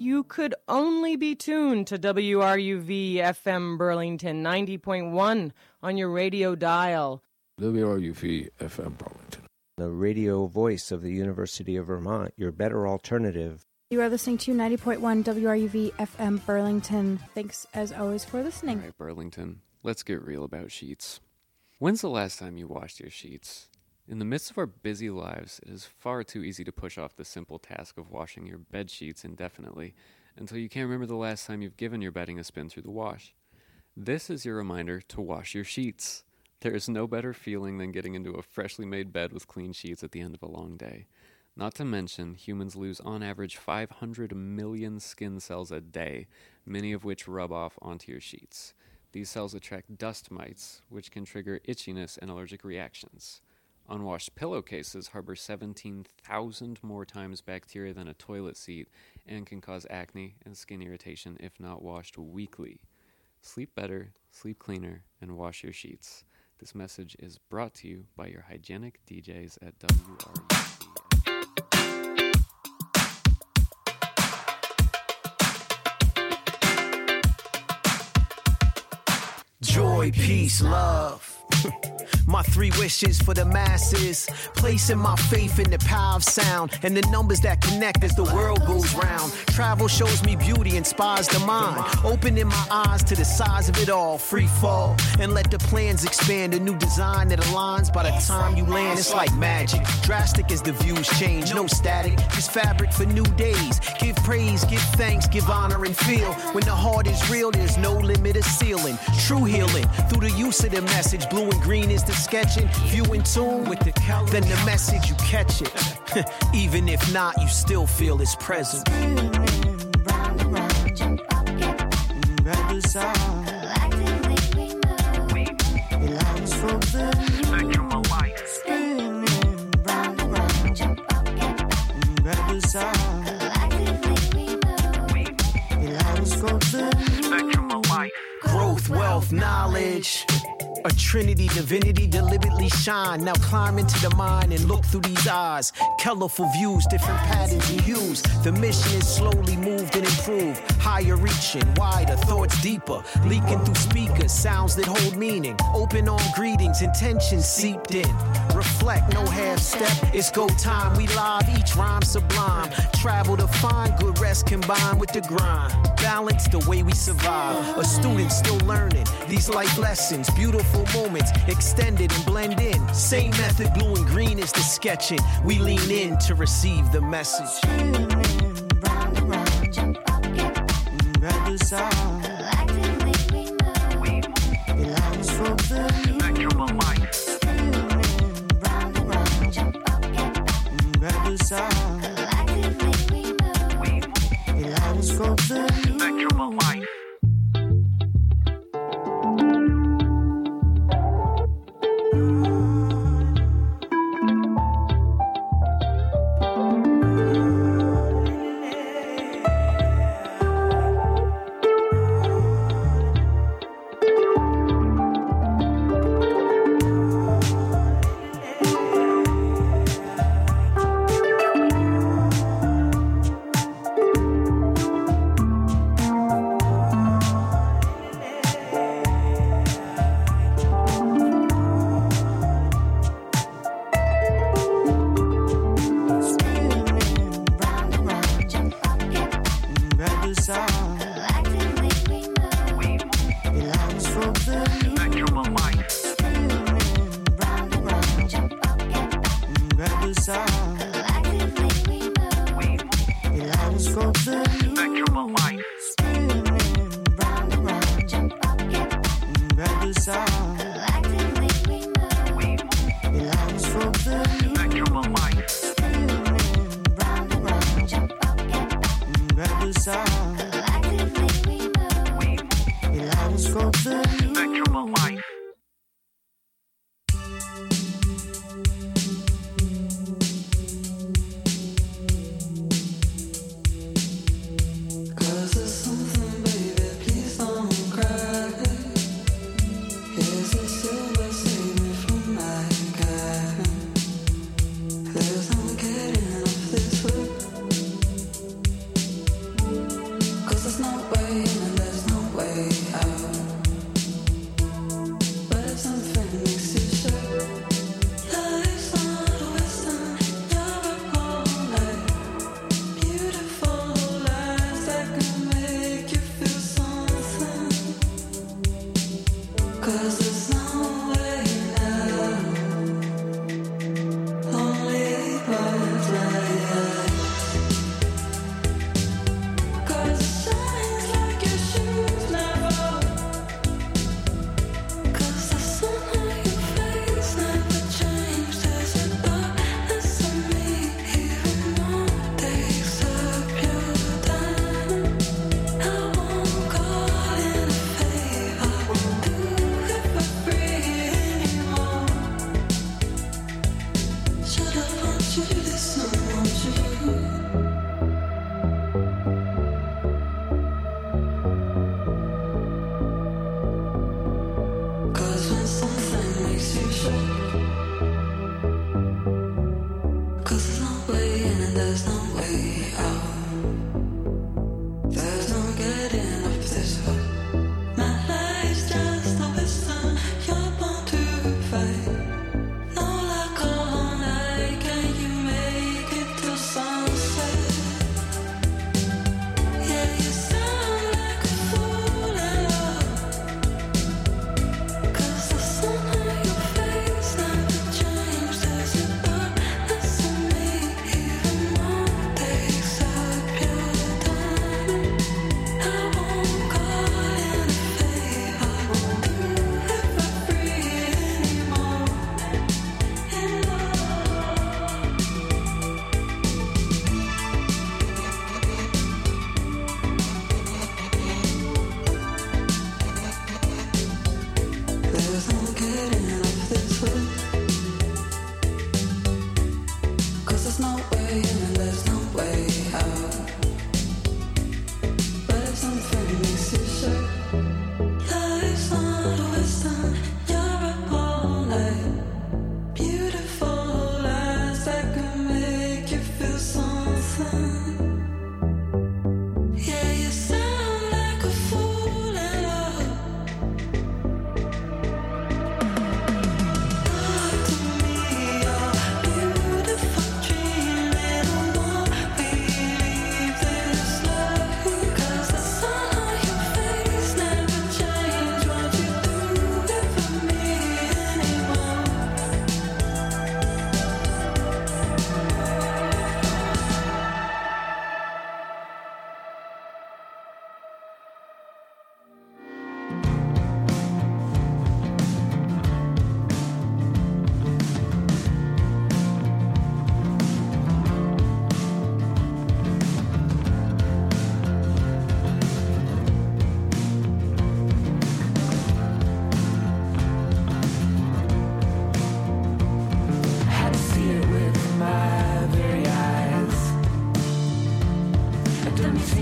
you could only be tuned to WRUV FM Burlington 90.1 on your radio dial. WRUV FM Burlington, the radio voice of the University of Vermont, your better alternative. You are listening to 90.1 WRUV FM Burlington. Thanks, as always, for listening. All right, Burlington, let's get real about sheets. When's the last time you washed your sheets? In the midst of our busy lives, it is far too easy to push off the simple task of washing your bed sheets indefinitely until you can't remember the last time you've given your bedding a spin through the wash. This is your reminder to wash your sheets. There is no better feeling than getting into a freshly made bed with clean sheets at the end of a long day. Not to mention, humans lose on average 500 million skin cells a day, many of which rub off onto your sheets. These cells attract dust mites, which can trigger itchiness and allergic reactions. Unwashed pillowcases harbor 17,000 more times bacteria than a toilet seat and can cause acne and skin irritation if not washed weekly. Sleep better, sleep cleaner, and wash your sheets. This message is brought to you by your hygienic DJs at WRUV. Joy, peace, love. My 3 wishes for the masses, placing my faith in the power of sound and the numbers that connect as the world goes round. Travel shows me beauty, inspires the mind, opening my eyes to the size of it all. Free fall and let the plans expand, a new design that aligns. By the time you land, it's like magic, drastic as the views change. No static, just fabric for new days. Give praise, give thanks, give honor and feel. When the heart is real, there's no limit of ceiling. True healing through the use of the message. Blue and green is the sketching. If you in tune with the color, then the message you catch it. Even if not, you still feel its presence. Growth, wealth, knowledge. A trinity, divinity, deliberately shine. Now climb into the mind and look through these eyes. Colorful views, different patterns and hues. The mission is slowly moved and improved. Higher reaching, wider, thoughts deeper. Leaking through speakers, sounds that hold meaning. Open arm greetings, intentions seeped in. Reflect, no half step, it's go time. We live, each rhyme sublime. Travel to find good rest combined with the grind. Balance the way we survive. A student still learning these life lessons. Beautiful moments extended and blend in. Same method, blue and green is the sketching. We lean in to receive the message.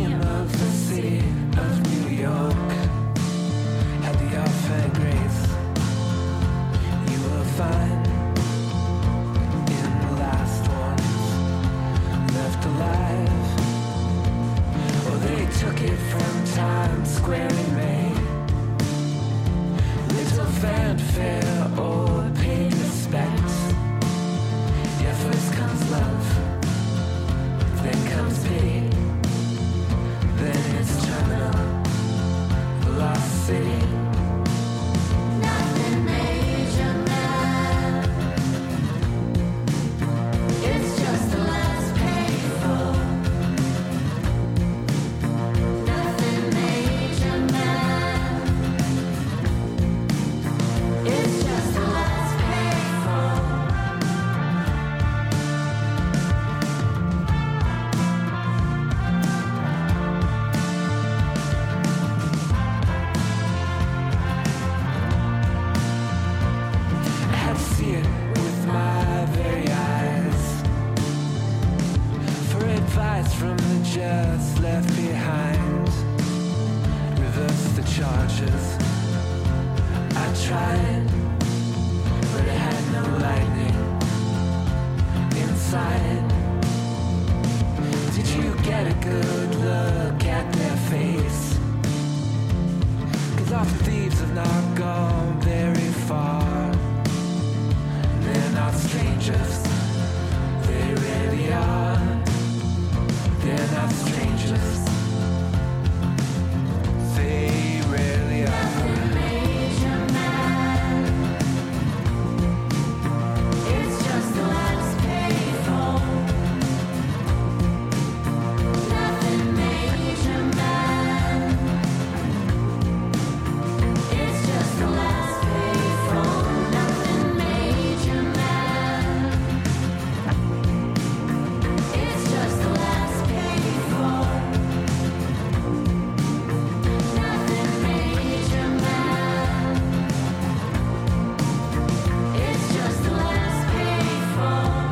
Museum of the City of New York had the affair grace. You will find in the last ones left alive. Or they took it from Times Square in May. Little fanfare or paid respect. Yeah, first comes love, then comes pity, then it's terminal velocity. Nothing major, man. It's just the last payphone. Nothing major, man. It's just the last payphone. I had to see it with my very eyes. For advice from the just left behind. Reverse the charges. I tried, but it had no lightning inside. Did you get a good look at their face? 'Cause often thieves have not gone very far. They're not strangers, they really are. They're not strangers, they really are. Nothing major, man. It's just the last payphone. Nothing major, man. It's just the last payphone. Nothing major, man. It's just the last payphone. Nothing major, man. It's just the last payphone.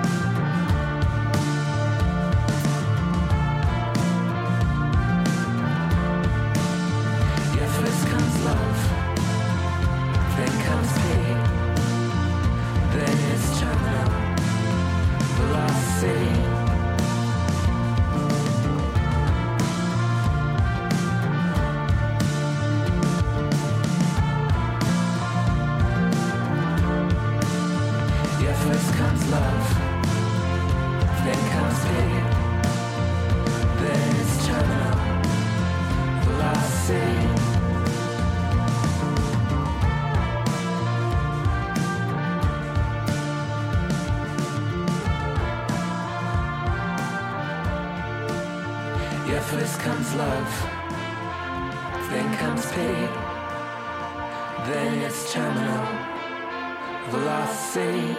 Yeah, first comes love, then comes pity, then it's terminal velocity. Yeah, first comes love, then comes pity, then it's terminal velocity. Yeah, first comes love, then comes pity, then it's terminal velocity.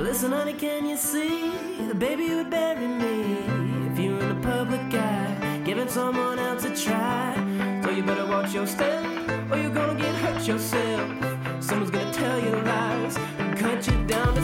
Listen, honey, can you see the baby would bury me if you're in the public eye, giving someone else a try? So you better watch your step, or you're gonna get hurt yourself. Someone's gonna tell you lies and cut you down